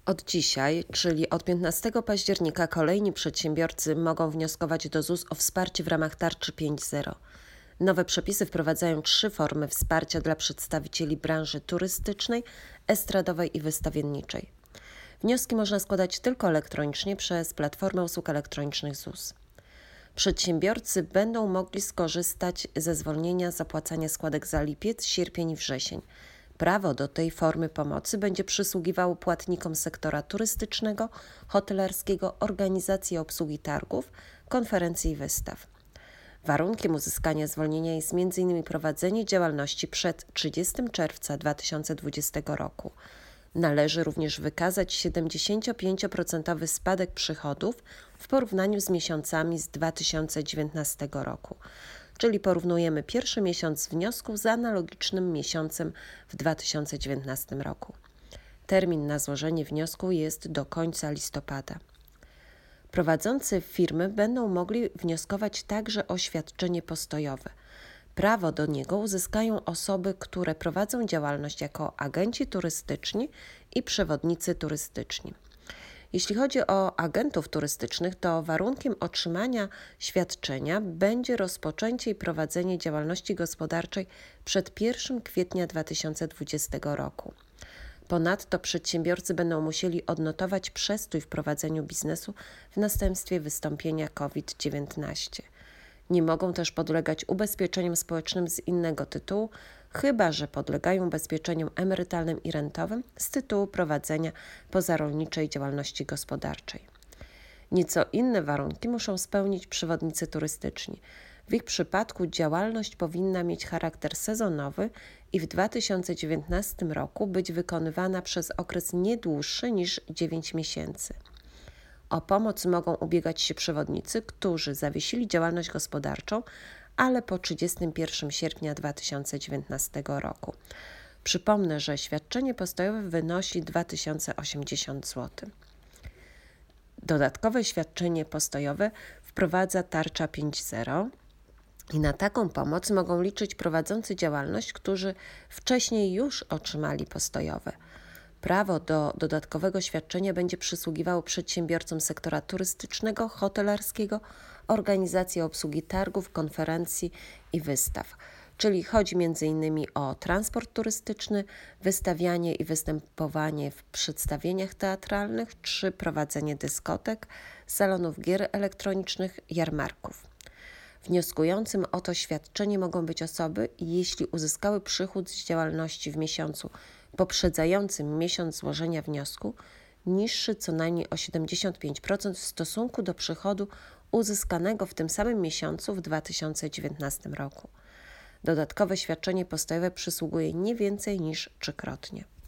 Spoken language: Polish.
Od dzisiaj, czyli od 15 października, kolejni przedsiębiorcy mogą wnioskować do ZUS o wsparcie w ramach tarczy 5.0. Nowe przepisy wprowadzają 3 formy wsparcia dla przedstawicieli branży turystycznej, estradowej i wystawienniczej. Wnioski można składać tylko elektronicznie przez Platformę Usług Elektronicznych ZUS. Przedsiębiorcy będą mogli skorzystać ze zwolnienia z opłacania składek za lipiec, sierpień i wrzesień. Prawo do tej formy pomocy będzie przysługiwało płatnikom sektora turystycznego, hotelarskiego, organizacji obsługi targów, konferencji i wystaw. Warunkiem uzyskania zwolnienia jest m.in. prowadzenie działalności przed 30 czerwca 2020 roku. Należy również wykazać 75% spadek przychodów w porównaniu z miesiącami z 2019 roku, czyli porównujemy pierwszy miesiąc wniosku z analogicznym miesiącem w 2019 roku. Termin na złożenie wniosku jest do końca listopada. Prowadzący firmy będą mogli wnioskować także o świadczenie postojowe. Prawo do niego uzyskają osoby, które prowadzą działalność jako agenci turystyczni i przewodnicy turystyczni. Jeśli chodzi o agentów turystycznych, to warunkiem otrzymania świadczenia będzie rozpoczęcie i prowadzenie działalności gospodarczej przed 1 kwietnia 2020 roku. Ponadto przedsiębiorcy będą musieli odnotować przestój w prowadzeniu biznesu w następstwie wystąpienia COVID-19. Nie mogą też podlegać ubezpieczeniom społecznym z innego tytułu, chyba że podlegają ubezpieczeniom emerytalnym i rentowym z tytułu prowadzenia pozarolniczej działalności gospodarczej. Nieco inne warunki muszą spełnić przewodnicy turystyczni. W ich przypadku działalność powinna mieć charakter sezonowy i w 2019 roku być wykonywana przez okres nie dłuższy niż 9 miesięcy. O pomoc mogą ubiegać się przewodnicy, którzy zawiesili działalność gospodarczą, ale po 31 sierpnia 2019 roku. Przypomnę, że świadczenie postojowe wynosi 2080 zł. Dodatkowe świadczenie postojowe wprowadza tarcza 5.0 i na taką pomoc mogą liczyć prowadzący działalność, którzy wcześniej już otrzymali postojowe. Prawo do dodatkowego świadczenia będzie przysługiwało przedsiębiorcom sektora turystycznego, hotelarskiego, organizacji obsługi targów, konferencji i wystaw. Czyli chodzi m.in. o transport turystyczny, wystawianie i występowanie w przedstawieniach teatralnych czy prowadzenie dyskotek, salonów gier elektronicznych, jarmarków. Wnioskującym o to świadczenie mogą być osoby, jeśli uzyskały przychód z działalności w miesiącu poprzedzającym miesiąc złożenia wniosku, niższy co najmniej o 75% w stosunku do przychodu uzyskanego w tym samym miesiącu w 2019 roku. Dodatkowe świadczenie postojowe przysługuje nie więcej niż 3-krotnie.